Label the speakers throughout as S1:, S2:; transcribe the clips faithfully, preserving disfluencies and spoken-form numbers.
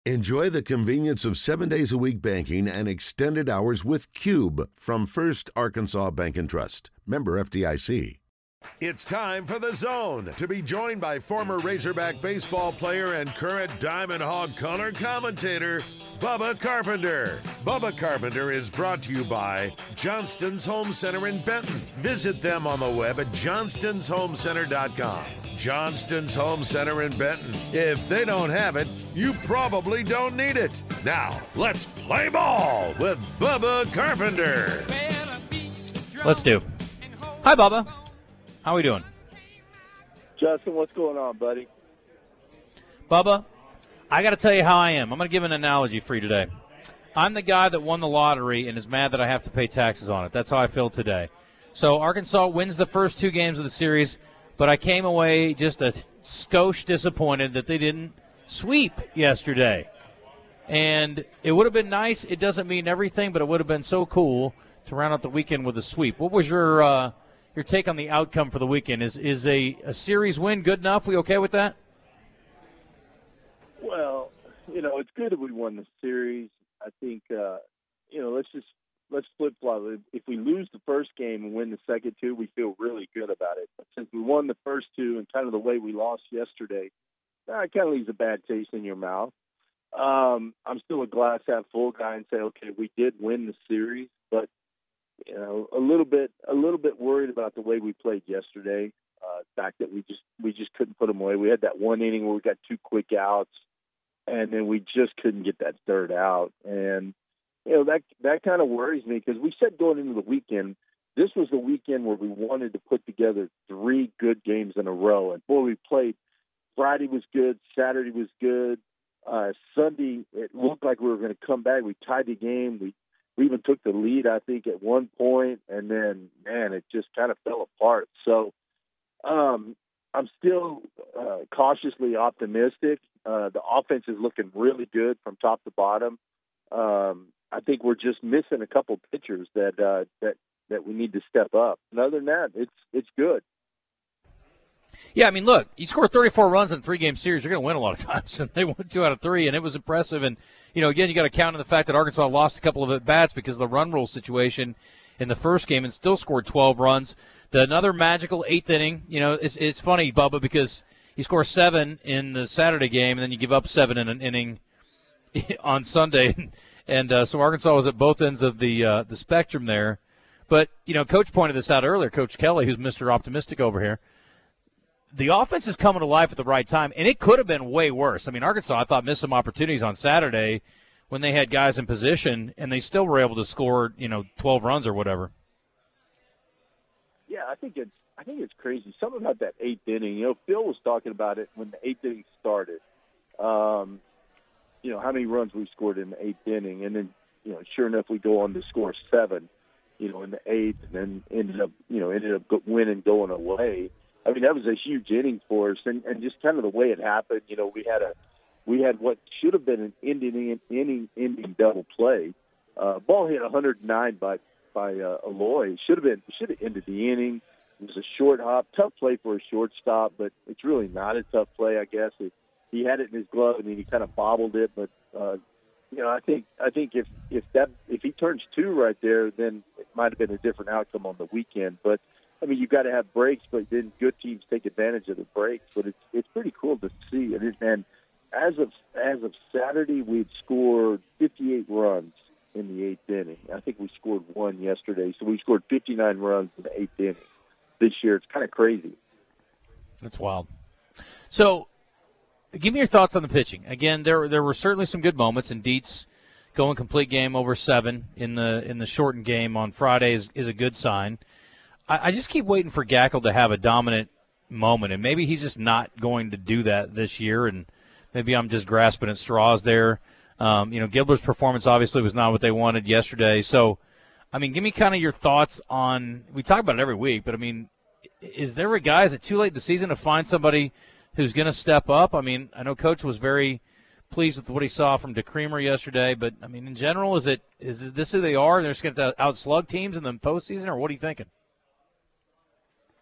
S1: Enjoy the convenience of seven days a week banking and extended hours with Cube from First Arkansas Bank and Trust. Member F D I C. It's time for The Zone to be joined by former Razorback baseball player and current Diamond Hog color commentator, Bubba Carpenter. Bubba Carpenter is brought to you by Johnston's Home Center in Benton. Visit them on the web at johnston's home center dot com. Johnston's Home Center in Benton. If they don't have it, you probably don't need it. Now, let's play ball with Bubba Carpenter.
S2: Let's do. Hi, Bubba. How are we doing?
S3: Justin, what's going on, buddy?
S2: Bubba, I got to tell you how I am. I'm going to give an analogy for you today. I'm the guy that won the lottery and is mad that I have to pay taxes on it. That's how I feel today. So Arkansas wins the first two games of the series, but I came away just a skosh disappointed that they didn't sweep yesterday. And it would have been nice. It doesn't mean everything, but it would have been so cool to round out the weekend with a sweep. What was your uh, your take on the outcome for the weekend? Is is a, a series win good enough? We okay with that?
S3: Well, you know, it's good that we won the series. I think, uh, you know, let's just let's flip flop. If we lose the first game and win the second two, we feel really good about it. But since we won the first two and kind of the way we lost yesterday, uh, it kind of leaves a bad taste in your mouth. Um, I'm still a glass half full guy and say, okay, we did win the series, but you know, a little bit, a little bit worried about the way we played yesterday. Uh, the fact that we just we just couldn't put them away. We had that one inning where we got two quick outs, and then we just couldn't get that third out. And you know that that kind of worries me because we said going into the weekend, this was the weekend where we wanted to put together three good games in a row. And boy, we played. Friday was good. Saturday was good. Uh, Sunday, it looked like we were going to come back. We tied the game. We we even took the lead, I think, at one point, and then, man, it just kind of fell apart. So um, I'm still uh, cautiously optimistic. Uh, the offense is looking really good from top to bottom. Um, I think we're just missing a couple pitchers that uh, that that we need to step up. And other than that, it's it's good.
S2: Yeah, I mean, look, you score thirty-four runs in a three-game series, you're going to win a lot of times. And they won two out of three, and it was impressive. And, you know, again, you got to count on the fact that Arkansas lost a couple of at-bats because of the run rule situation in the first game and still scored twelve runs. The, another magical eighth inning, you know, it's, it's funny, Bubba, because you score seven in the Saturday game, and then you give up seven in an inning on Sunday. And uh, so Arkansas was at both ends of the uh, the spectrum there. But, you know, Coach pointed this out earlier, Coach Kelly, who's Mister Optimistic over here. The offense is coming to life at the right time, and it could have been way worse. I mean, Arkansas, I thought, missed some opportunities on Saturday when they had guys in position, and they still were able to score, you know, twelve runs or whatever.
S3: Yeah, I think it's I think it's crazy. Something about that eighth inning. You know, Phil was talking about it when the eighth inning started. Um, you know, how many runs we scored in the eighth inning, and then, you know, sure enough, we go on to score seven, you know, in the eighth, and then ended up, you know, ended up winning going away. I mean, that was a huge inning for us, and, and just kind of the way it happened. You know, we had a, we had what should have been an ending, inning, ending double play. Uh, ball hit one hundred nine by by uh, Aloy. Should have been, should have ended the inning. It was a short hop, tough play for a shortstop, but it's really not a tough play, I guess. It, he had it in his glove, and then he kind of bobbled it. But uh, you know, I think I think if if that if he turns two right there, then it might have been a different outcome on the weekend. But I mean, you've got to have breaks, but then good teams take advantage of the breaks. But it's it's pretty cool to see. And, and as of as of Saturday, we've scored fifty-eight runs in the eighth inning. I think we scored one yesterday, so we scored fifty-nine runs in the eighth inning this year. It's kind of crazy.
S2: That's wild. So, give me your thoughts on the pitching. Again, there there were certainly some good moments, and Dietz going complete game over seven in the in the shortened game on Friday is, is a good sign. I just keep waiting for Gackle to have a dominant moment, and maybe he's just not going to do that this year, and maybe I'm just grasping at straws there. Um, you know, Gibler's performance obviously was not what they wanted yesterday. So, I mean, give me kind of your thoughts on – we talk about it every week, but, I mean, is there a guy – is it too late in the season to find somebody who's going to step up? I mean, I know Coach was very pleased with what he saw from DeCreamer yesterday, but, I mean, in general, is it is this who they are, and they're just going to outslug teams in the postseason, or what are you thinking?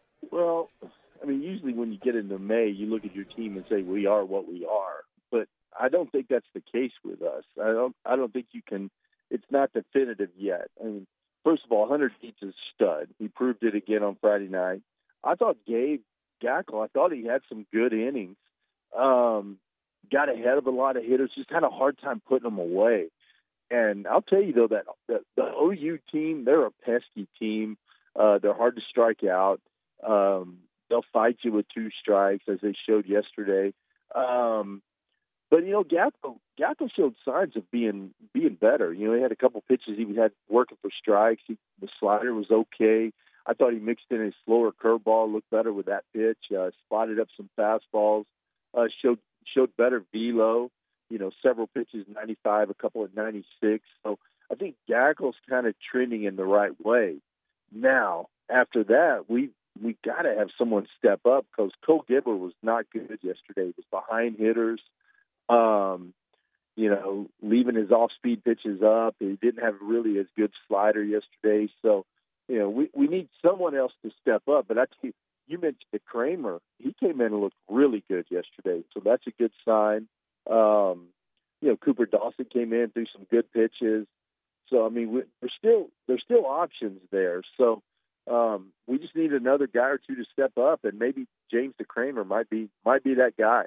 S3: Well, I mean, usually when you get into May, you look at your team and say, we are what we are. But I don't think that's the case with us. I don't. I don't think you can. It's not definitive yet. I mean, first of all, Hunter Dietz is a stud. He proved it again on Friday night. I thought Gabe Gackle, I thought he had some good innings. Um, got ahead of a lot of hitters. Just had a hard time putting them away. And I'll tell you, though, that the, the O U team, they're a pesky team. Uh, they're hard to strike out. Um, they'll fight you with two strikes, as they showed yesterday. Um, but, you know, Gackle, Gackle showed signs of being being better. You know, he had a couple pitches he had working for strikes. He, the slider was okay. I thought he mixed in a slower curveball, looked better with that pitch, uh, spotted up some fastballs, uh, showed showed better velo. You know, several pitches, ninety-five, a couple at ninety-six. So I think Gackle's kind of trending in the right way. Now, after that, we we got to have someone step up because Cole Gibber was not good yesterday. He was behind hitters, um, you know, leaving his off-speed pitches up. He didn't have really as good slider yesterday. So, you know, we, we need someone else to step up. But I tell you, you mentioned the Kramer. He came in and looked really good yesterday. So that's a good sign. Um, you know, Cooper Dawson came in, threw some good pitches. So, I mean, we, there's still there's still options there. So um, we just need another guy or two to step up, and maybe James DeCramer might be might be that guy.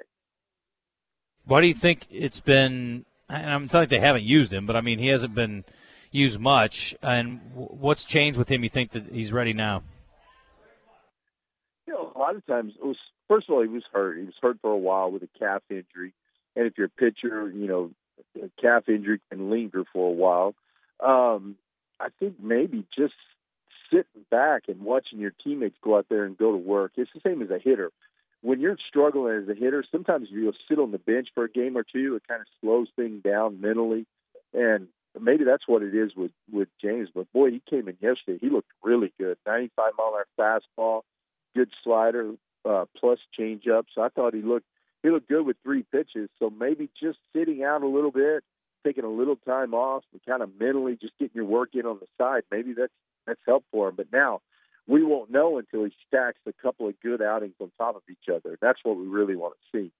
S2: Why do you think it's been? And it's not like they haven't used him, but I mean, he hasn't been used much. And what's changed with him? You think that he's ready now?
S3: You know, a lot of times it was. First of all, he was hurt. He was hurt for a while with a calf injury. And if you're a pitcher, you know, a calf injury can linger for a while. Um, I think maybe just sitting back and watching your teammates go out there and go to work. It's the same as a hitter. When you're struggling as a hitter, sometimes you'll sit on the bench for a game or two. It kind of slows things down mentally. And maybe that's what it is with, with James. But, boy, he came in yesterday. He looked really good. ninety-five mile an hour fastball, good slider, uh, plus changeup. So I thought he looked He looked good with three pitches, so maybe just sitting out a little bit, taking a little time off, and kind of mentally just getting your work in on the side, maybe that's that's helped for him. But now we won't know until he stacks a couple of good outings on top of each other. That's what we really want to see.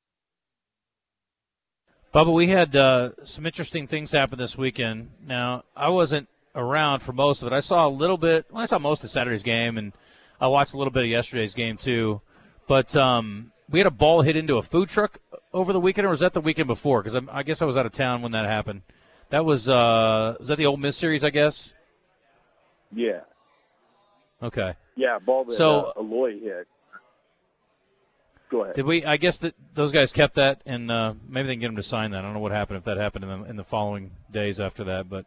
S2: Bubba, we had uh, some interesting things happen this weekend. Now, I wasn't around for most of it. I saw a little bit well, – I saw most of Saturday's game, and I watched a little bit of yesterday's game too. But um, – we had a ball hit into a food truck over the weekend, or was that the weekend before? Because I guess I was out of town when that happened. That was uh, was that the Ole Miss series, I guess?
S3: Yeah.
S2: Okay.
S3: Yeah, ball that
S2: so,
S3: uh, Aloy hit. Go ahead.
S2: Did we? I guess that those guys kept that, and uh, maybe they can get them to sign that. I don't know what happened if that happened in the, in the following days after that, but.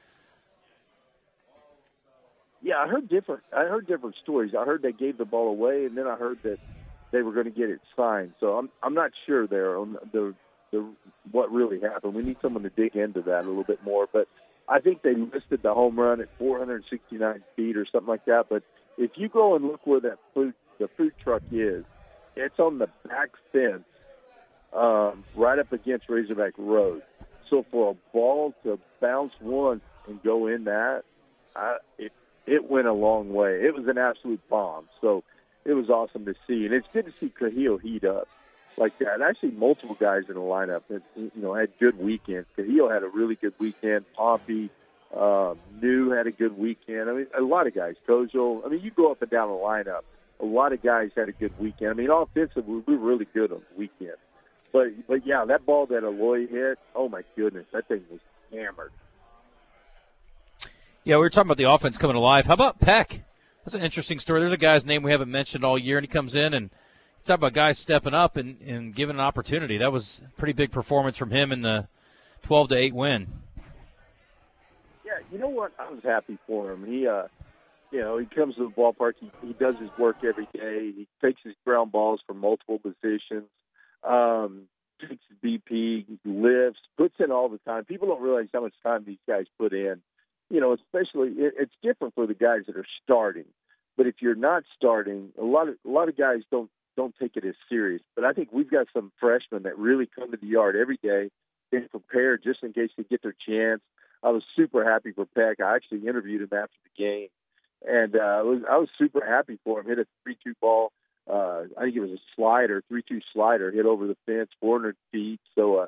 S3: Yeah, I heard different. I heard different stories. I heard they gave the ball away, and then I heard that they were going to get it signed. So I'm I'm not sure there on the the what really happened. We need someone to dig into that a little bit more. But I think they listed the home run at four hundred sixty-nine feet or something like that. But if you go and look where that food the food truck is, it's on the back fence, um, right up against Razorback Road. So for a ball to bounce once and go in that, I, it it went a long way. It was an absolute bomb. So. It was awesome to see, and it's good to see Cahil heat up like that. And actually, multiple guys in the lineup that you know had good weekends. Cahil had a really good weekend. Pompey, um, New had a good weekend. I mean, a lot of guys. Kozel. I mean, you go up and down the lineup. A lot of guys had a good weekend. I mean, offensively, we were really good on the weekend. But but yeah, that ball that Aloy hit. Oh my goodness, that thing was hammered.
S2: Yeah, we were talking about the offense coming alive. How about Peck? That's an interesting story. There's a guy's name we haven't mentioned all year, and he comes in and talk about guys stepping up and, and giving an opportunity. That was a pretty big performance from him in the twelve to eight win.
S3: Yeah, you know what? I was happy for him. He, uh, you know, he comes to the ballpark. He, he does his work every day. He takes his ground balls from multiple positions. Um, takes his B P, lifts, puts in all the time. People don't realize how much time these guys put in. You know, especially it, it's different for the guys that are starting. But if you're not starting, a lot of a lot of guys don't don't take it as serious. But I think we've got some freshmen that really come to the yard every day and prepare just in case they get their chance. I was super happy for Peck. I actually interviewed him after the game, and uh, I was I was super happy for him. Hit a three two ball. Uh, I think it was a slider, three two slider, hit over the fence, four hundred feet. So uh,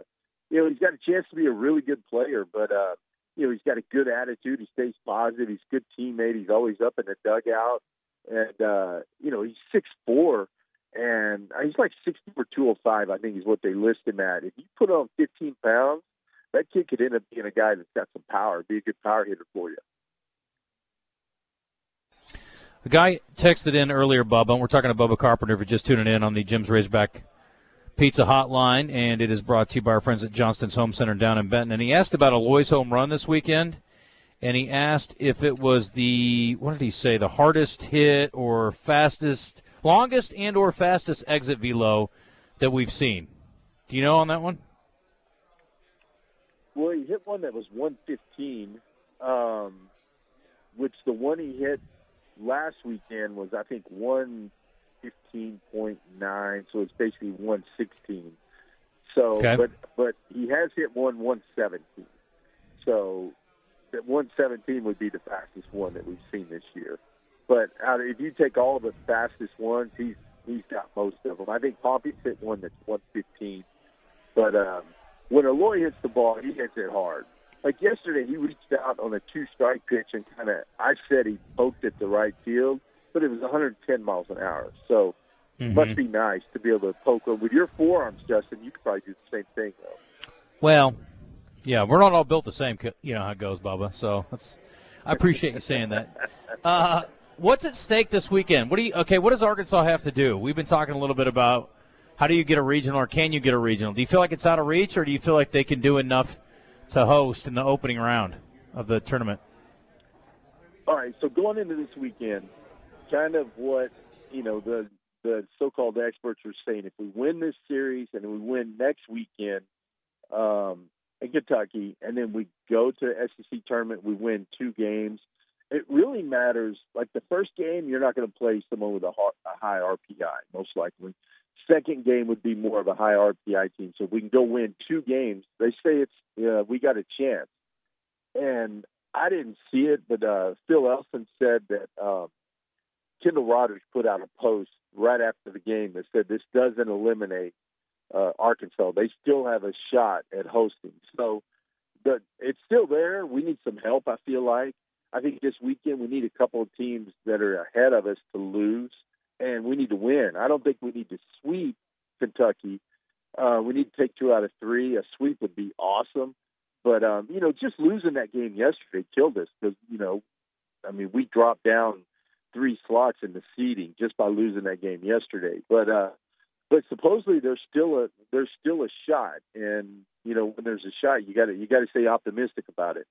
S3: you know, he's got a chance to be a really good player, but, uh, you know, he's got a good attitude. He stays positive. He's a good teammate. He's always up in the dugout. And, uh, you know, he's six foot four, and he's like sixty-four, two oh five, I think is what they list him at. If you put on fifteen pounds, that kid could end up being a guy that's got some power, be a good power hitter for you.
S2: A guy texted in earlier, Bubba, and we're talking to Bubba Carpenter for just tuning in on the Jim's Razorback Pizza Hotline, and it is brought to you by our friends at Johnston's Home Center down in Benton. And he asked about Eloy's home run this weekend, and he asked if it was the, what did he say, the hardest hit or fastest, longest and or fastest exit velo that we've seen. Do you know on that one?
S3: Well, he hit one that was one fifteen, um, which the one he hit last weekend was, I think, one fifteen point nine, so it's basically one sixteen. So,
S2: okay.
S3: but but he has hit one one seventeen. So that one seventeen would be the fastest one that we've seen this year. But out of, if you take all of the fastest ones, he's he's got most of them. I think Pompey's hit one that's one fifteen. But um, when Eloy hits the ball, he hits it hard. Like yesterday, he reached out on a two-strike pitch and kind of, I said he poked it the right field, but it was one hundred ten miles an hour. So
S2: mm-hmm.
S3: it must be nice to be able to poke it. With your forearms, Justin, you could probably do the same thing, though.
S2: Well, yeah, we're not all built the same, you know how it goes, Bubba. So that's, I appreciate you saying that. Uh, what's at stake this weekend? What do you, okay, what does Arkansas have to do? We've been talking a little bit about how do you get a regional, or can you get a regional? Do you feel like it's out of reach, or do you feel like they can do enough to host in the opening round of the tournament?
S3: All right, so going into this weekend, kind of what, you know, the the so-called experts are saying, if we win this series and we win next weekend um, in Kentucky, and then we go to the S E C tournament, we win two games, it really matters. Like the first game, you're not going to play someone with a, a high R P I, most likely. Second game would be more of a high R P I team. So if we can go win two games, they say it's uh, we got a chance. And I didn't see it, but uh, Phil Elson said that um, Kendall Rogers put out a post right after the game that said this doesn't eliminate uh, Arkansas. They still have a shot at hosting. So the, it's still there. We need some help, I feel like. I think this weekend we need a couple of teams that are ahead of us to lose. And we need to win. I don't think we need to sweep Kentucky. Uh, we need to take two out of three. A sweep would be awesome. But, um, you know, just losing that game yesterday killed us because, you know, I mean, we dropped down three slots in the seeding just by losing that game yesterday. But uh, but supposedly there's still a there's still a shot. And, you know, when there's a shot, you got to you got to stay optimistic about it.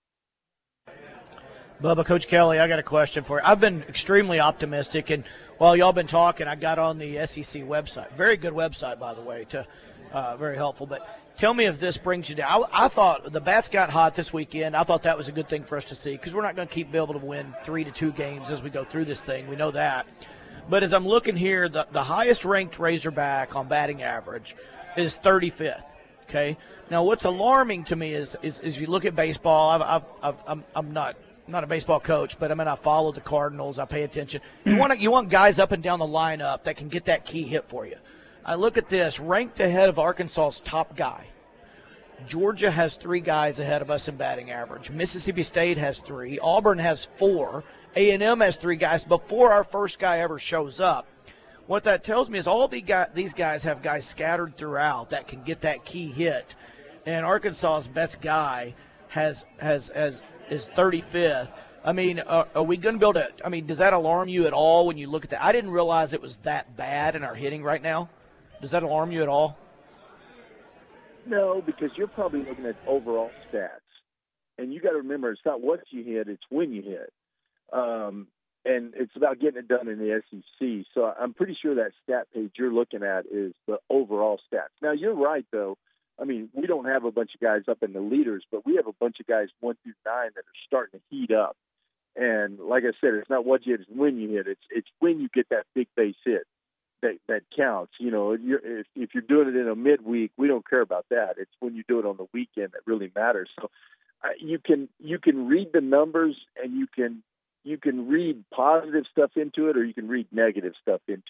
S4: Bubba, Coach Kelly, I got a question for you. I've been extremely optimistic, and while y'all been talking, I got on the S E C website. Very good website, by the way, to uh, very helpful. But tell me if this brings you down. I, I thought the bats got hot this weekend. I thought that was a good thing for us to see because we're not going to keep being able to win three to two games as we go through this thing. We know that. But as I'm looking here, the, the highest-ranked Razorback on batting average is thirty-fifth. Okay. Now, what's alarming to me is is, is you look at baseball. I've, I've, I've, I'm, I'm not. I'm not a baseball coach, but I mean I follow the Cardinals. I pay attention. You want you want guys up and down the lineup that can get that key hit for you. I look at this, ranked ahead of Arkansas's top guy. Georgia has three guys ahead of us in batting average. Mississippi State has three. Auburn has four. A and M has three guys before our first guy ever shows up. What that tells me is all the guy, these guys have guys scattered throughout that can get that key hit, and Arkansas's best guy has has has. is thirty-fifth. I mean, uh, are we going to be able to – I mean, does that alarm you at all when you look at that? I didn't realize it was that bad in our hitting right now. Does that alarm you at all?
S3: No, because you're probably looking at overall stats. And you got to remember, it's not what you hit, it's when you hit. Um, and it's about getting it done in the S E C. So I'm pretty sure that stat page you're looking at is the overall stats. Now, you're right, though. I mean, we don't have a bunch of guys up in the leaders, but we have a bunch of guys one through nine that are starting to heat up. And like I said, it's not what you hit, it's when you hit. It's it's when you get that big base hit that that counts. You know, you're, if if you're doing it in a midweek, we don't care about that. It's when you do it on the weekend that really matters. So uh, you can you can read the numbers and you can you can read positive stuff into it, or you can read negative stuff into it.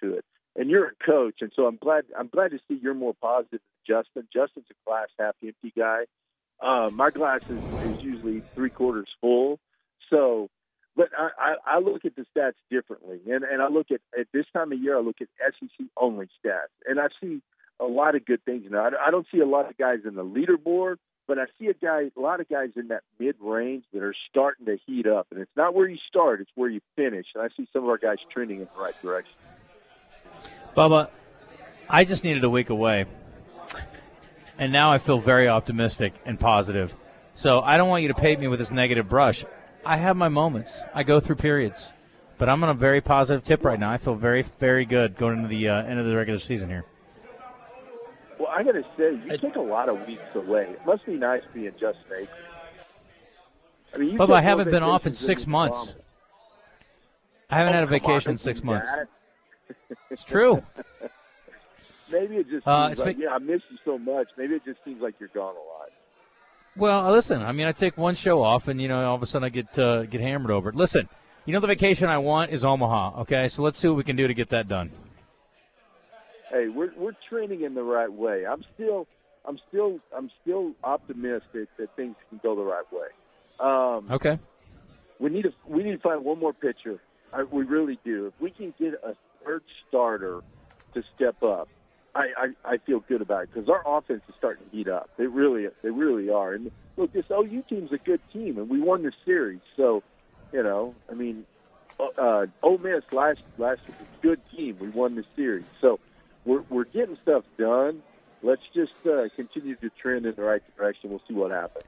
S3: and you're a coach, and so I'm glad I'm glad to see you're more positive than Justin. Justin's a glass half empty guy. Uh, my glass is, is usually three quarters full. So, but I, I, I look at the stats differently, and, and I look at at this time of year I look at S E C only stats, and I see a lot of good things now. I, I don't see a lot of guys in the leaderboard, but I see a guy, a lot of guys in that mid range that are starting to heat up, and it's not where you start, it's where you finish. And I see some of our guys trending in the right direction.
S2: Bubba, I just needed a week away, and now I feel very optimistic and positive. So I don't want you to paint me with this negative brush. I have my moments. I go through periods. But I'm on a very positive tip right now. I feel very, very good going into the uh, end of the regular season here.
S3: Well, I got to say, you took a lot of weeks away. It must be nice being Justin Acre. I mean, you
S2: Bubba, I haven't been off in six months. I haven't
S3: oh,
S2: had a vacation
S3: on,
S2: in six months. It's true.
S3: Maybe it just
S2: uh,
S3: seems like, fa- yeah, I miss you so much. Maybe it just seems like you're gone a lot.
S2: Well, listen, I mean, I take one show off, and, you know, all of a sudden I get uh, get hammered over it. Listen, you know the vacation I want is Omaha, okay? So let's see what we can do to get that done.
S3: Hey, we're we're trending in the right way. I'm still I'm still I'm still optimistic that things can go the right way. Um,
S2: okay.
S3: We need to we need to find one more pitcher. I, we really do. If we can get a third starter to step up, I, I, I feel good about it because our offense is starting to heat up. They really they really are. And look, this O U team's a good team, and we won the series. So, you know, I mean, uh, Ole Miss last last was a good team. We won the series. So we're we're getting stuff done. Let's just uh, continue to trend in the right direction. We'll see what happens.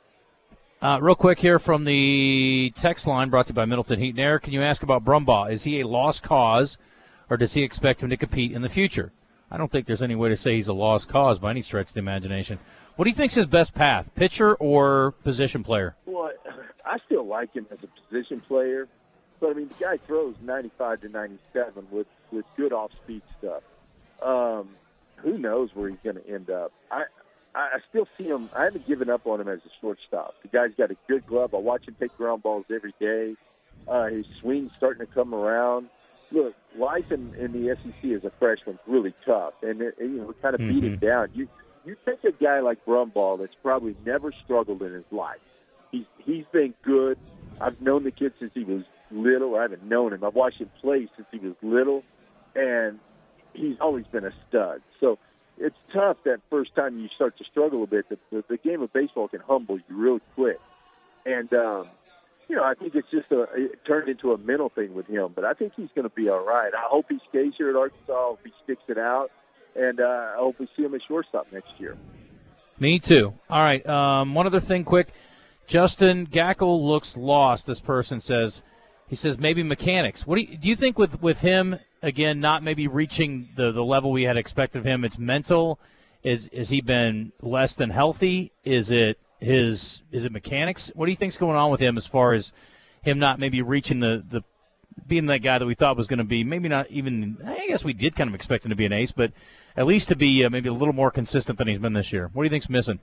S2: Uh, real quick here from the text line brought to you by Middleton Heat and Air. Can you ask about Brumbaugh? Is he a lost cause, or does he expect him to compete in the future? I don't think there's any way to say he's a lost cause by any stretch of the imagination. What do you think's his best path, pitcher or position player?
S3: Well, I still like him as a position player, but I mean the guy throws ninety-five to ninety-seven with with good off-speed stuff. Um, who knows where he's going to end up? I I still see him. I haven't given up on him as a shortstop. The guy's got a good glove. I watch him take ground balls every day. Uh, his swing's starting to come around. Look, life in, in the S E C as a freshman is really tough, and, it, and you know, kind of mm-hmm. beat him down. You you take a guy like Brumbaugh that's probably never struggled in his life. He's he's been good. I've known the kid since he was little. I haven't known him. I've watched him play since he was little, and he's always been a stud. So it's tough that first time you start to struggle a bit. The, the, the game of baseball can humble you real quick, and um, you know, I think it's just a it turned into a mental thing with him. But I think he's going to be all right. I hope he stays here at Arkansas. I hope he sticks it out, and uh, I hope we see him at shortstop next year.
S2: Me too. All right. Um, one other thing, quick. Justin Gackle looks lost. This person says. He says maybe mechanics. What do you, do you think with, with him again not maybe reaching the, the level we had expected of him? It's mental. Is is he been less than healthy? Is it his is it mechanics? What do you think's going on with him as far as him not maybe reaching the, the being that guy that we thought was going to be maybe not even I guess we did kind of expect him to be an ace, but at least to be uh, maybe a little more consistent than he's been this year. What do you think's missing?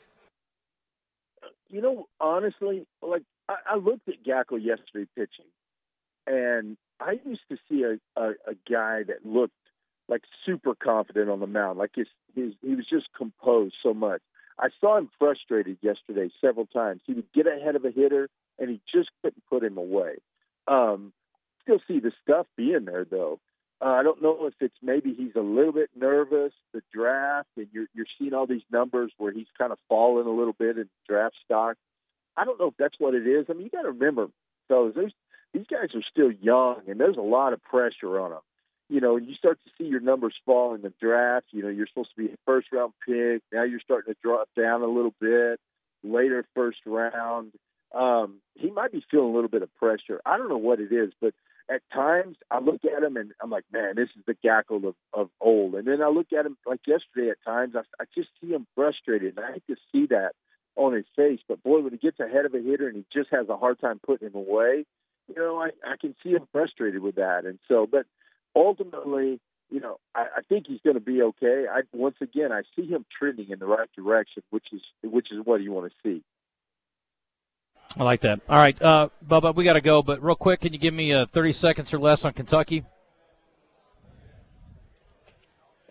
S3: You know, honestly, like I, I looked at Gackle yesterday pitching, and I used to see a, a, a guy that looked like super confident on the mound, like his, his he was just composed so much. I saw him frustrated yesterday several times. He would get ahead of a hitter, and he just couldn't put him away. Um, still see the stuff being there, though. Uh, I don't know if it's maybe he's a little bit nervous, the draft, and you're you're seeing all these numbers where he's kind of fallen a little bit in draft stock. I don't know if that's what it is. I mean, you got to remember, fellas, there's, these guys are still young, and there's a lot of pressure on them. You know, you start to see your numbers fall in the draft. You know, you're supposed to be a first-round pick. Now you're starting to drop down a little bit, later first round. Um, he might be feeling a little bit of pressure. I don't know what it is, but at times I look at him and I'm like, man, this is the Gackle of, of old. And then I look at him like yesterday at times, I, I just see him frustrated. And I hate to see that on his face. But, boy, when he gets ahead of a hitter and he just has a hard time putting him away, you know, I, I can see him frustrated with that. And so, but ultimately, you know, I, I think he's going to be okay. I, once again, I see him trending in the right direction, which is which is what you want to see.
S2: I like that. All right, uh, Bubba, we got to go, but real quick, can you give me uh, thirty seconds or less on Kentucky?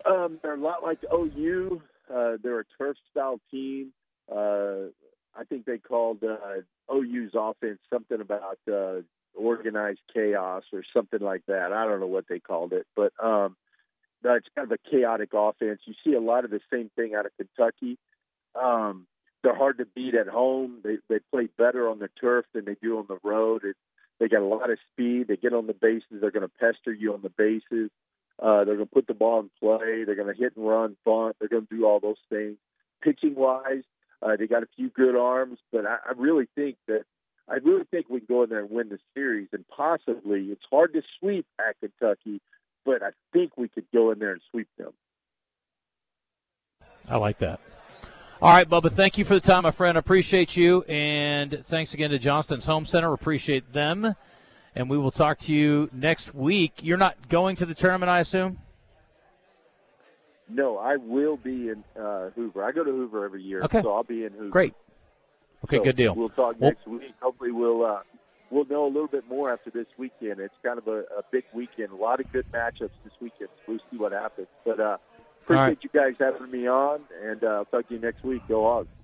S3: Um, they're a lot like O U. Uh, they're a turf-style team. Uh, I think they called uh, O U's offense something about uh, organized chaos or something like that. I don't know what they called it, but um, it's kind of a chaotic offense. You see a lot of the same thing out of Kentucky. Um, they're hard to beat at home. They they play better on the turf than they do on the road. It, they got a lot of speed. They get on the bases. They're going to pester you on the bases. Uh, they're going to put the ball in play. They're going to hit and run, bunt. They're going to do all those things. Pitching-wise, uh, they got a few good arms, but I, I really think that I really think we can go in there and win the series, and possibly it's hard to sweep at Kentucky, but I think we could go in there and sweep them.
S2: I like that. All right, Bubba, thank you for the time, my friend. I appreciate you, and thanks again to Johnston's Home Center. Appreciate them. And we will talk to you next week. You're not going to the tournament, I assume?
S3: No, I will be in uh, Hoover. I go to Hoover every year,
S2: okay.
S3: so I'll be in Hoover.
S2: Great. Okay,
S3: so
S2: good deal.
S3: We'll talk
S2: well,
S3: next week. Hopefully we'll uh, we'll know a little bit more after this weekend. It's kind of a, a big weekend. A lot of good matchups this weekend. We'll see what happens. But uh, appreciate right. you guys having me on, and uh, I'll talk to you next week. Go Hogs.